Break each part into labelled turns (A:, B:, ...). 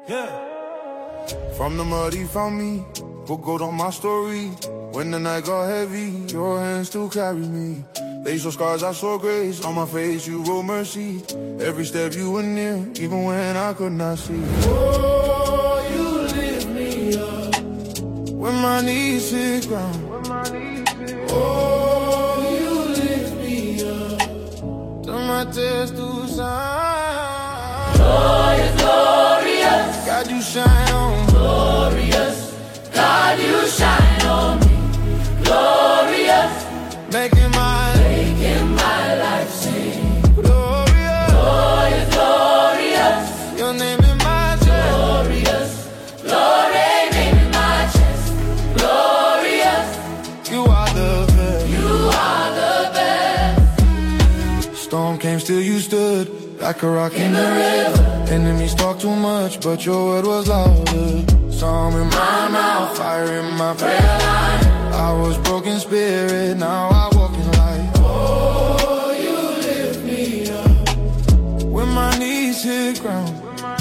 A: From the mud he found me, put gold on my story. When the night got heavy, your hands still carry me. They saw scars, I saw grace. On my face, you wrote mercy. Every step you were near, even when I could not see. Oh, you lift me up when my knees hit ground. Oh, you lift me up, turn my tears to sound.
B: Glorious, glorious,
A: God, you shine on me.
B: glorious, God, you shine on me. Glorious,
A: Making
B: my life sing.
A: glorious,
B: Glorious, glorious,
A: your name in my chest.
B: glorious, glory name in my chest. Glorious,
A: You are the best.
B: you are the best.
A: Storm came, still you stood like a rock in the river. Enemies talk too much, but your word was louder. Psalm in my mouth, fire in my prayer line. I was broken spirit, now I walk in light. Oh, you lift me up when my knees hit ground.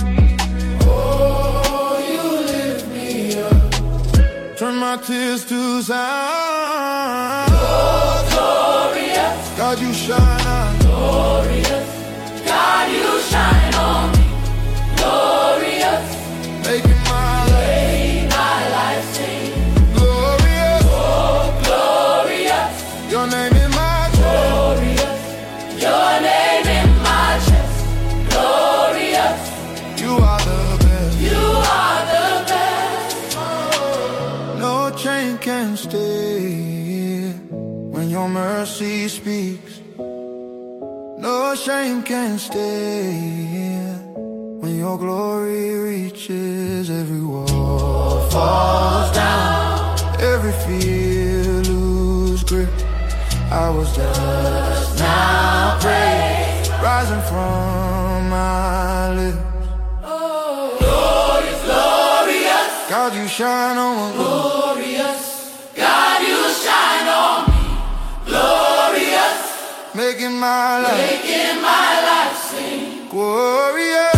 A: Oh, you lift me up, turn my tears to sound.
B: Oh, glorious,
A: God, you shine on.
B: glorious, God, you shine on me. Glorious,
A: Making my
B: life sing.
A: glorious.
B: Oh, glorious,
A: Your name in my chest.
B: glorious, your name in my chest. Glorious,
A: You are the best.
B: you are the best.
A: No chain can stay when your mercy speaks. No shame can stay when your glory reaches. Every wall falls down, every fear lose grip. I was just now praise rising from my lips.
B: Glorious, glorious,
A: God, you shine on me.
B: glorious, God, you shine on me. Glorious,
A: Making my life
B: making my life sing.
A: glorious.